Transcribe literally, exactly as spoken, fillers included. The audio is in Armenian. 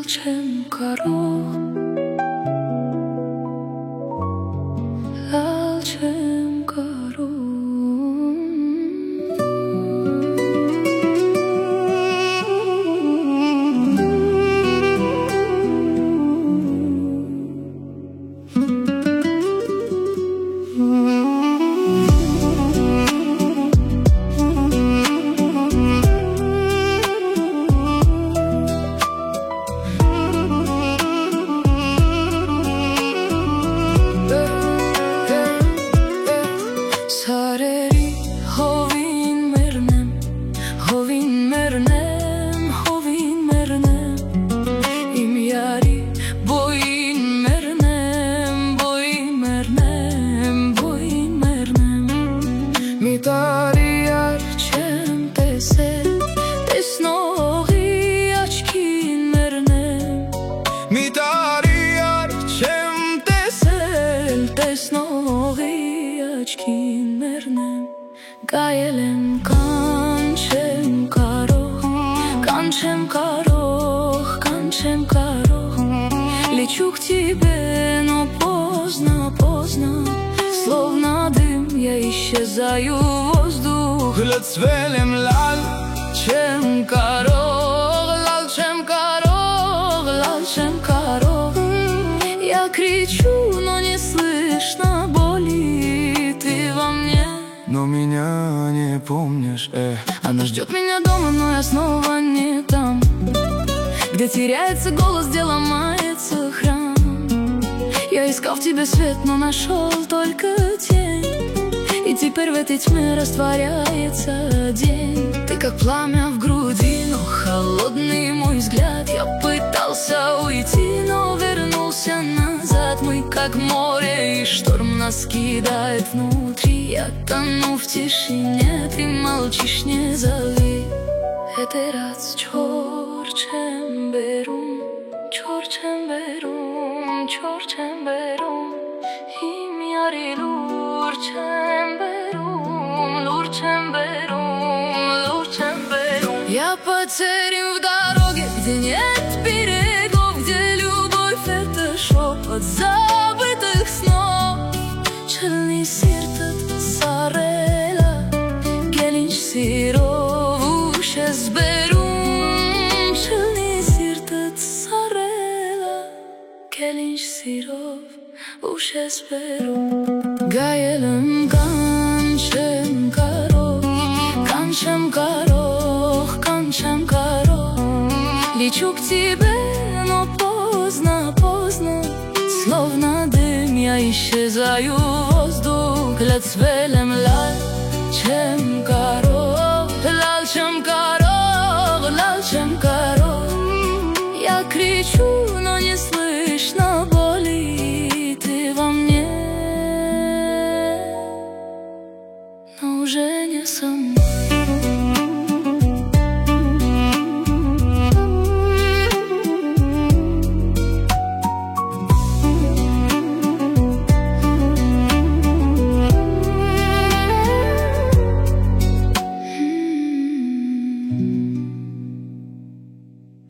չեմ կարող, լալ չեմ կարող։ Սարերի հովին մեռնեմ, հովին մեռնեմ, հովին մեռնեմ, իմ յարի բոյին մեռնեմ, բոյին մեռնեմ, բոյին մեռնեմ։ Մի տարի ար չեմ տեսել, տեսնողի աչքին մեռնեմ, մի տարի ար չեմ տեսել, տեսնողի աչքին մեռնեմ։ Կայել եմ կանչեմ կարող, կանչեմ կարող, կանչем կարող, лечу к тебе, но поздно, поздно, словно дым я исчезаю в воздух. Լցվել եմ լալ չեմ կարող, լալ չեմ կարող, լալ չեմ կարող, я кричу, но не слышно боли, ты во мне, но меня не помнишь, э. Она ждет меня дома, но я снова не там, где теряется голос, где ломается храм. Я искал в тебе свет, но нашел только тень, и теперь в этой тьме растворяется день. Ты как пламя в груди, но холодный мой взгляд. Я пытался уйти, но вернулся назад. Мы как море, и шторм нас кидает внутри. Я тону в тишине, ты молчишь, не зови. Этой раз чёр չեմ բերում, չոր չեմ բերում, չոր չեմ բերում, իմ յարի լուր չեմ բերում, լուր չեմ бերում, լուր չեմ բերում. Я потерян в дороге, где нет берегов, где любовь — это шепот забытых снов. Չլնի սիրտդ սառելը, գելինչ սիրով ուշ ես բերում. Չլնի սիրտդ սառելը, գելինչ սիրով ուշ ես բերում. Գայել եմ կանչեմ կարող, կանչեմ կարող, կանչեմ կարող, лечу к тебе, но поздно, поздно, словно дым я исчезаю в воздух. Լցվել եմ լալ չեմ կարող, լալ չեմ կարող, լալ չեմ կարող, я кричу,